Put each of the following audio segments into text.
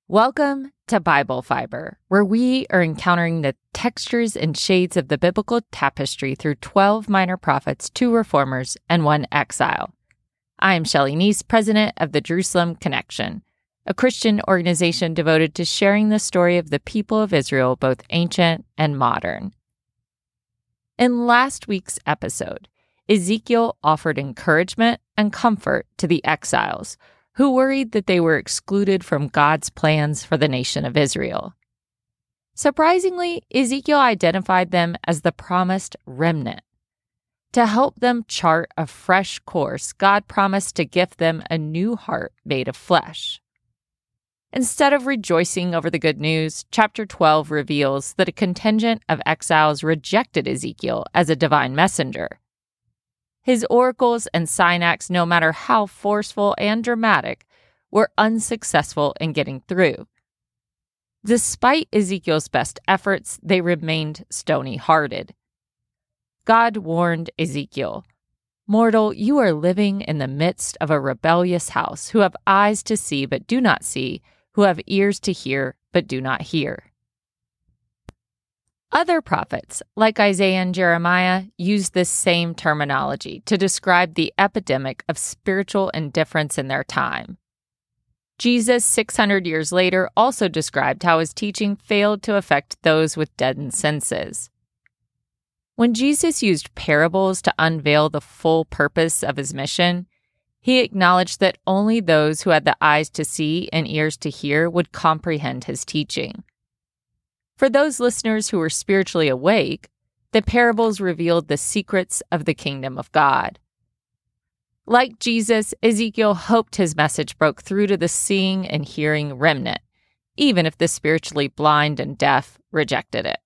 Welcome to Bible Fiber, where we are encountering the textures and shades of the biblical tapestry through 12 minor prophets, 2 reformers, and 1 exile. I am Shelley Neese, president of the Jerusalem Connection, a Christian organization devoted to sharing the story of the people of Israel, both ancient and modern. In last week's episode, Ezekiel offered encouragement and comfort to the exiles, who worried that they were excluded from God's plans for the nation of Israel. Surprisingly, Ezekiel identified them as the promised remnant. To help them chart a fresh course, God promised to gift them a new heart made of flesh. Instead of rejoicing over the good news, chapter 12 reveals that a contingent of exiles rejected Ezekiel as a divine messenger. His oracles and sign acts, no matter how forceful and dramatic, were unsuccessful in getting through. Despite Ezekiel's best efforts, they remained stony-hearted. God warned Ezekiel, "Mortal, you are living in the midst of a rebellious house, who have eyes to see but do not see, who have ears to hear but do not hear." Other prophets, like Isaiah and Jeremiah, used this same terminology to describe the epidemic of spiritual indifference in their time. Jesus, 600 years later, also described how his teaching failed to affect those with deadened senses. When Jesus used parables to unveil the full purpose of his mission, he acknowledged that only those who had the eyes to see and ears to hear would comprehend his teaching. For those listeners who were spiritually awake, the parables revealed the secrets of the kingdom of God. Like Jesus, Ezekiel hoped his message broke through to the seeing and hearing remnant, even if the spiritually blind and deaf rejected it.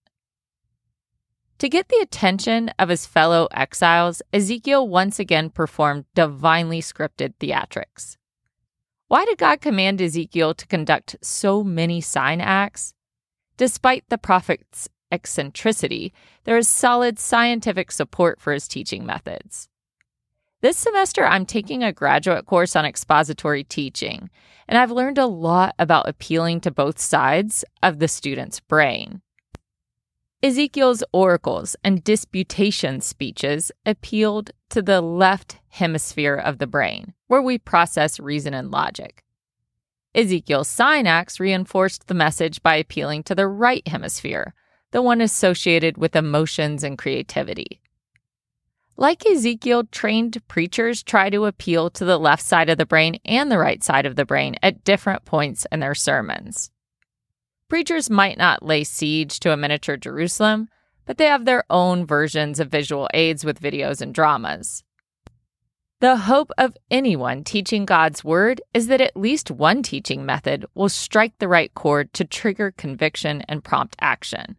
To get the attention of his fellow exiles, Ezekiel once again performed divinely scripted theatrics. Why did God command Ezekiel to conduct so many sign acts? Despite the prophet's eccentricity, there is solid scientific support for his teaching methods. This semester, I'm taking a graduate course on expository teaching, and I've learned a lot about appealing to both sides of the student's brain. Ezekiel's oracles and disputation speeches appealed to the left hemisphere of the brain, where we process reason and logic. Ezekiel's sign acts reinforced the message by appealing to the right hemisphere, the one associated with emotions and creativity. Like Ezekiel, trained preachers try to appeal to the left side of the brain and the right side of the brain at different points in their sermons. Preachers might not lay siege to a miniature Jerusalem, but they have their own versions of visual aids with videos and dramas. The hope of anyone teaching God's word is that at least one teaching method will strike the right chord to trigger conviction and prompt action.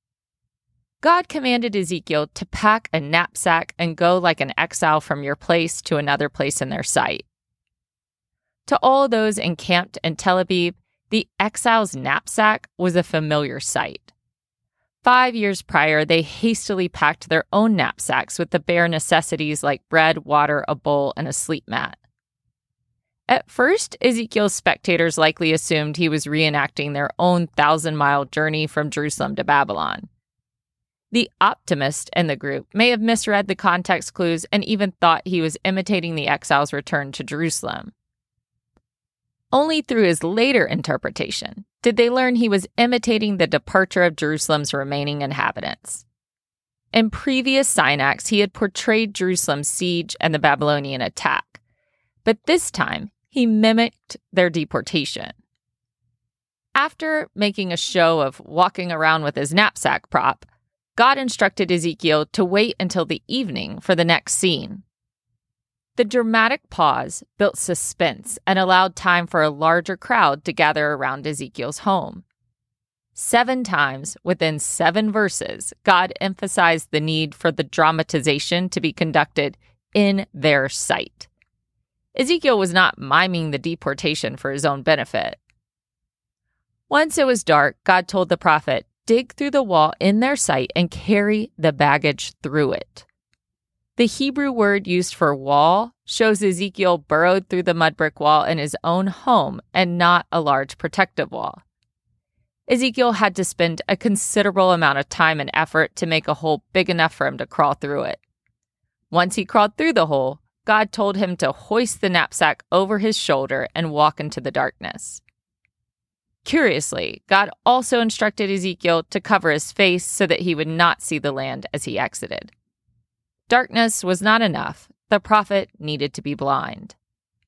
God commanded Ezekiel to pack a knapsack and go like an exile from your place to another place in their sight. To all those encamped in Tel Aviv, the exile's knapsack was a familiar sight. 5 years prior, they hastily packed their own knapsacks with the bare necessities like bread, water, a bowl, and a sleep mat. At first, Ezekiel's spectators likely assumed he was reenacting their own 1,000-mile journey from Jerusalem to Babylon. The optimist in the group may have misread the context clues and even thought he was imitating the exile's return to Jerusalem. Only through his later interpretation did they learn he was imitating the departure of Jerusalem's remaining inhabitants. In previous sign acts, he had portrayed Jerusalem's siege and the Babylonian attack, but this time he mimicked their deportation. After making a show of walking around with his knapsack prop, God instructed Ezekiel to wait until the evening for the next scene. The dramatic pause built suspense and allowed time for a larger crowd to gather around Ezekiel's home. 7 times within 7 verses, God emphasized the need for the dramatization to be conducted in their sight. Ezekiel was not miming the deportation for his own benefit. Once it was dark, God told the prophet, "Dig through the wall in their sight and carry the baggage through it." The Hebrew word used for wall shows Ezekiel burrowed through the mud brick wall in his own home and not a large protective wall. Ezekiel had to spend a considerable amount of time and effort to make a hole big enough for him to crawl through it. Once he crawled through the hole, God told him to hoist the knapsack over his shoulder and walk into the darkness. Curiously, God also instructed Ezekiel to cover his face so that he would not see the land as he exited. Darkness was not enough. The prophet needed to be blind.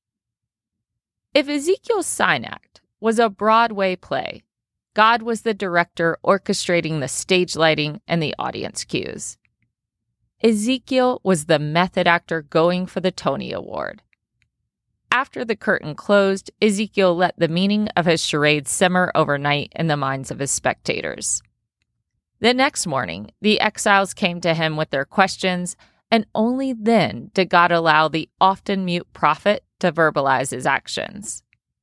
If Ezekiel's sign act was a Broadway play, God was the director orchestrating the stage lighting and the audience cues. Ezekiel was the method actor going for the Tony Award. After the curtain closed, Ezekiel let the meaning of his charade simmer overnight in the minds of his spectators. The next morning, the exiles came to him with their questions, and only then did God allow the often mute prophet to verbalize his actions.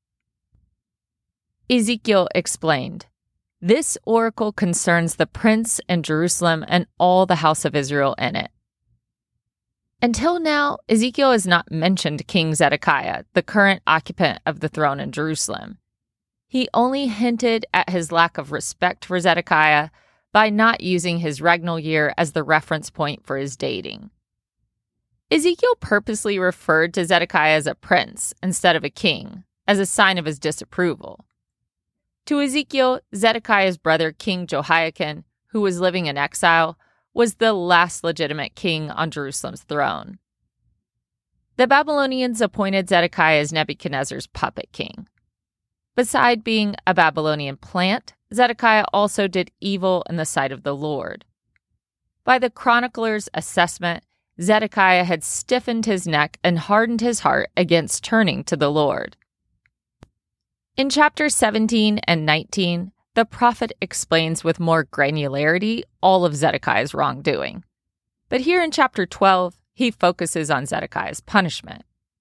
Ezekiel explained, "This oracle concerns the prince in Jerusalem and all the house of Israel in it." Until now, Ezekiel has not mentioned King Zedekiah, the current occupant of the throne in Jerusalem. He only hinted at his lack of respect for Zedekiah by not using his regnal year as the reference point for his dating. Ezekiel purposely referred to Zedekiah as a prince instead of a king, as a sign of his disapproval. To Ezekiel, Zedekiah's brother King Jehoiakim, who was living in exile, was the last legitimate king on Jerusalem's throne. The Babylonians appointed Zedekiah as Nebuchadnezzar's puppet king. Beside being a Babylonian plant, Zedekiah also did evil in the sight of the Lord. By the chronicler's assessment, Zedekiah had stiffened his neck and hardened his heart against turning to the Lord. In chapters 17 and 19, the prophet explains with more granularity all of Zedekiah's wrongdoing. But here in chapter 12, he focuses on Zedekiah's punishment.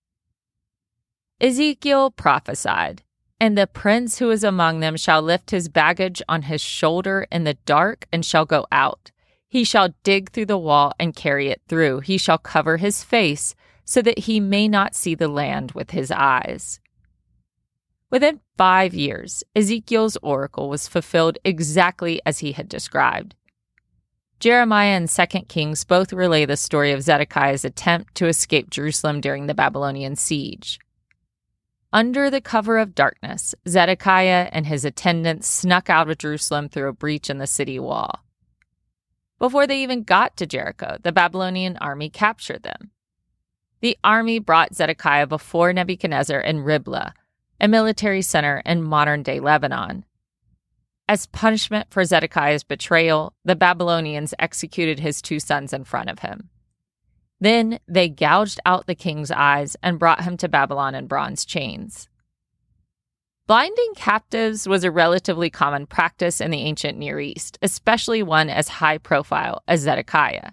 Ezekiel prophesied, "And the prince who is among them shall lift his baggage on his shoulder in the dark and shall go out. He shall dig through the wall and carry it through. He shall cover his face so that he may not see the land with his eyes." Within 5 years, Ezekiel's oracle was fulfilled exactly as he had described. Jeremiah and 2 Kings both relay the story of Zedekiah's attempt to escape Jerusalem during the Babylonian siege. Under the cover of darkness, Zedekiah and his attendants snuck out of Jerusalem through a breach in the city wall. Before they even got to Jericho, the Babylonian army captured them. The army brought Zedekiah before Nebuchadnezzar in Riblah, a military center in modern-day Lebanon. As punishment for Zedekiah's betrayal, the Babylonians executed his 2 sons in front of him. Then they gouged out the king's eyes and brought him to Babylon in bronze chains. Blinding captives was a relatively common practice in the ancient Near East, especially one as high-profile as Zedekiah.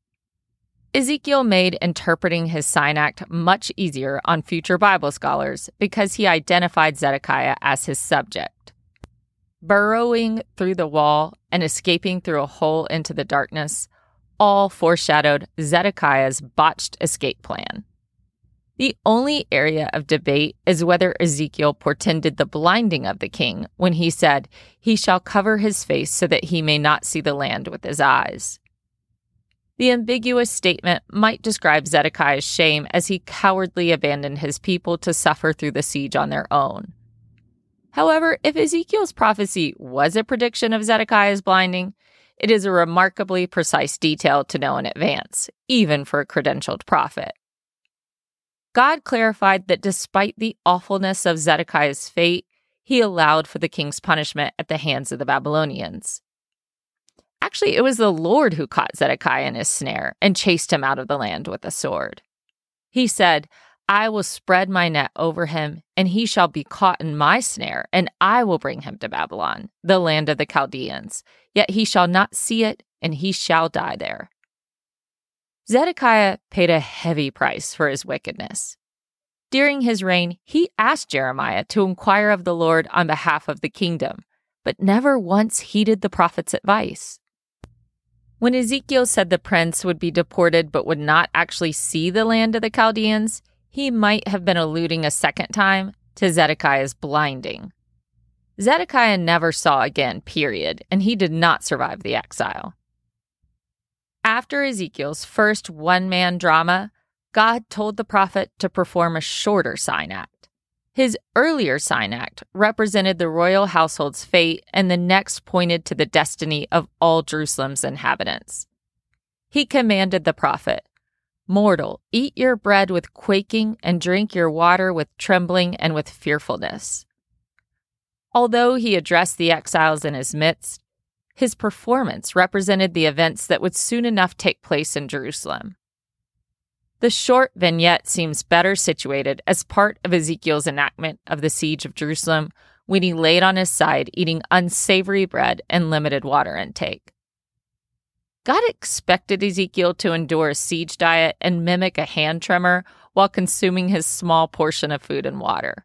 Ezekiel made interpreting his sign act much easier on future Bible scholars because he identified Zedekiah as his subject. Burrowing through the wall and escaping through a hole into the darkness all foreshadowed Zedekiah's botched escape plan. The only area of debate is whether Ezekiel portended the blinding of the king when he said, "He shall cover his face so that he may not see the land with his eyes." The ambiguous statement might describe Zedekiah's shame as he cowardly abandoned his people to suffer through the siege on their own. However, if Ezekiel's prophecy was a prediction of Zedekiah's blinding, it is a remarkably precise detail to know in advance, even for a credentialed prophet. God clarified that despite the awfulness of Zedekiah's fate, he allowed for the king's punishment at the hands of the Babylonians. Actually, it was the Lord who caught Zedekiah in his snare and chased him out of the land with a sword. He said, "I will spread my net over him, and he shall be caught in my snare, and I will bring him to Babylon, the land of the Chaldeans. Yet he shall not see it, and he shall die there." Zedekiah paid a heavy price for his wickedness. During his reign, he asked Jeremiah to inquire of the Lord on behalf of the kingdom, but never once heeded the prophet's advice. When Ezekiel said the prince would be deported but would not actually see the land of the Chaldeans, he might have been alluding a second time to Zedekiah's blinding. Zedekiah never saw again, period, and he did not survive the exile. After Ezekiel's first one-man drama, God told the prophet to perform a shorter sign act. His earlier sign act represented the royal household's fate, and the next pointed to the destiny of all Jerusalem's inhabitants. He commanded the prophet, "Mortal, eat your bread with quaking and drink your water with trembling and with fearfulness." Although he addressed the exiles in his midst, his performance represented the events that would soon enough take place in Jerusalem. The short vignette seems better situated as part of Ezekiel's enactment of the siege of Jerusalem when he laid on his side eating unsavory bread and limited water intake. God expected Ezekiel to endure a siege diet and mimic a hand tremor while consuming his small portion of food and water.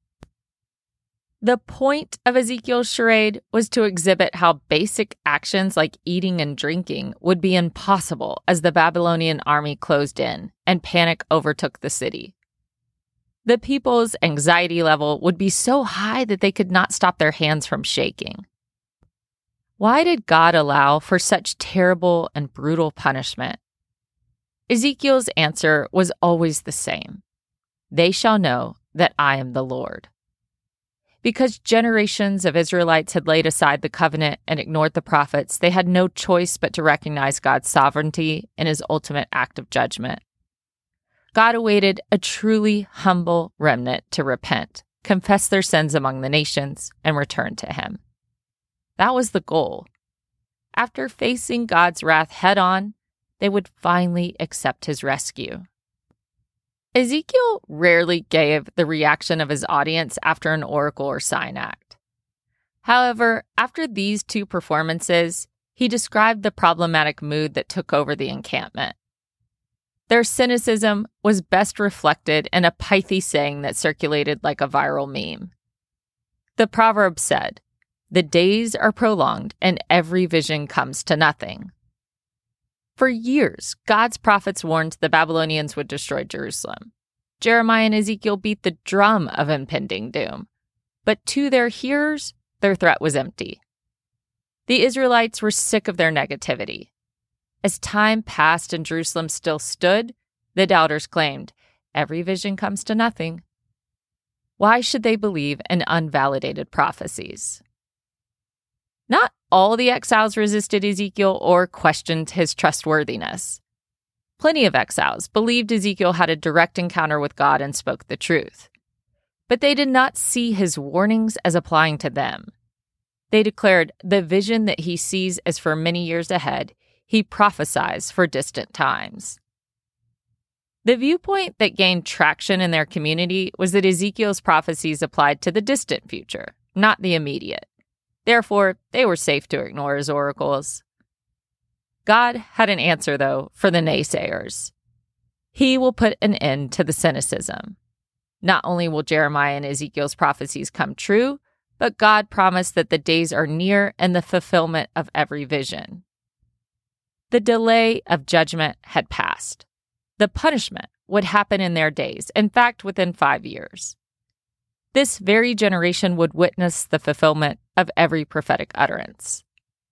The point of Ezekiel's charade was to exhibit how basic actions like eating and drinking would be impossible as the Babylonian army closed in and panic overtook the city. The people's anxiety level would be so high that they could not stop their hands from shaking. Why did God allow for such terrible and brutal punishment? Ezekiel's answer was always the same. They shall know that I am the Lord. Because generations of Israelites had laid aside the covenant and ignored the prophets, they had no choice but to recognize God's sovereignty in his ultimate act of judgment. God awaited a truly humble remnant to repent, confess their sins among the nations, and return to him. That was the goal. After facing God's wrath head-on, they would finally accept his rescue. Ezekiel rarely gave the reaction of his audience after an oracle or sign act. However, after these two performances, he described the problematic mood that took over the encampment. Their cynicism was best reflected in a pithy saying that circulated like a viral meme. The proverb said, "The days are prolonged and every vision comes to nothing." For years, God's prophets warned the Babylonians would destroy Jerusalem. Jeremiah and Ezekiel beat the drum of impending doom. But to their hearers, their threat was empty. The Israelites were sick of their negativity. As time passed and Jerusalem still stood, the doubters claimed, "Every vision comes to nothing." Why should they believe in unvalidated prophecies? Not all the exiles resisted Ezekiel or questioned his trustworthiness. Plenty of exiles believed Ezekiel had a direct encounter with God and spoke the truth. But they did not see his warnings as applying to them. They declared the vision that he sees is for many years ahead. He prophesies for distant times. The viewpoint that gained traction in their community was that Ezekiel's prophecies applied to the distant future, not the immediate. Therefore, they were safe to ignore his oracles. God had an answer, though, for the naysayers. He will put an end to the cynicism. Not only will Jeremiah and Ezekiel's prophecies come true, but God promised that the days are near and the fulfillment of every vision. The delay of judgment had passed. The punishment would happen in their days, in fact, within 5 years. This very generation would witness the fulfillment of every prophetic utterance.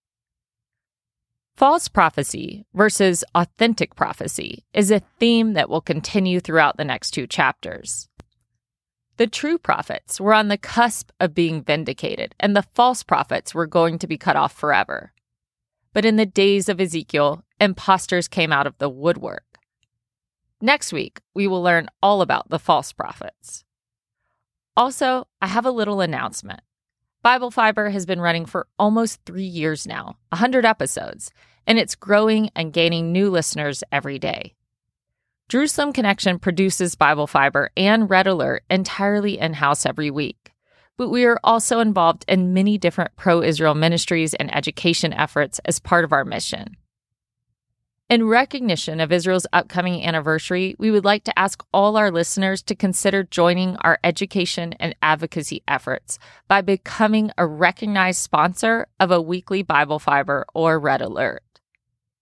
False prophecy versus authentic prophecy is a theme that will continue throughout the next 2 chapters. The true prophets were on the cusp of being vindicated, and the false prophets were going to be cut off forever. But in the days of Ezekiel, imposters came out of the woodwork. Next week, we will learn all about the false prophets. Also, I have a little announcement. Bible Fiber has been running for almost 3 years now, 100 episodes, and it's growing and gaining new listeners every day. Jerusalem Connection produces Bible Fiber and Red Alert entirely in-house every week, but we are also involved in many different pro-Israel ministries and education efforts as part of our mission. In recognition of Israel's upcoming anniversary, we would like to ask all our listeners to consider joining our education and advocacy efforts by becoming a recognized sponsor of a weekly Bible Fiber or Red Alert.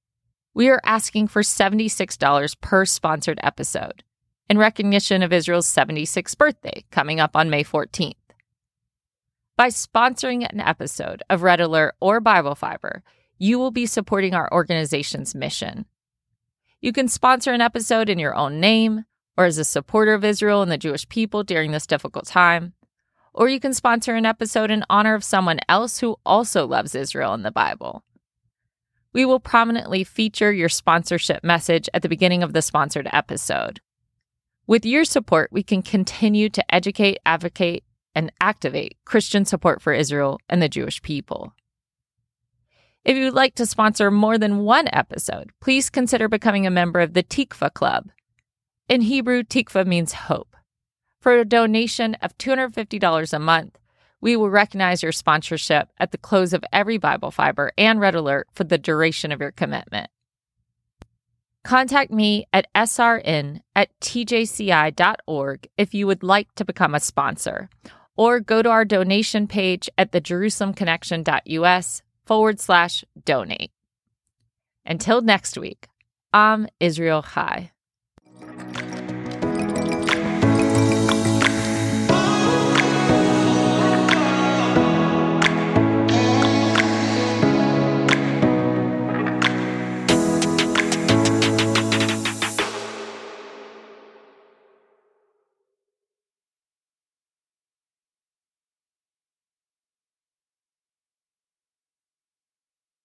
We are asking for $76 per sponsored episode in recognition of Israel's 76th birthday coming up on May 14th. By sponsoring an episode of Red Alert or Bible Fiber, you will be supporting our organization's mission. You can sponsor an episode in your own name or as a supporter of Israel and the Jewish people during this difficult time, or you can sponsor an episode in honor of someone else who also loves Israel and the Bible. We will prominently feature your sponsorship message at the beginning of the sponsored episode. With your support, we can continue to educate, advocate, and activate Christian support for Israel and the Jewish people. If you'd like to sponsor more than one episode, please consider becoming a member of the Tikva Club. In Hebrew, Tikva means hope. For a donation of $250 a month, we will recognize your sponsorship at the close of every Bible Fiber and Red Alert for the duration of your commitment. Contact me at srn@tjci.org if you would like to become a sponsor, or go to our donation page at thejerusalemconnection.us/donate. Until next week, Am Israel Chai.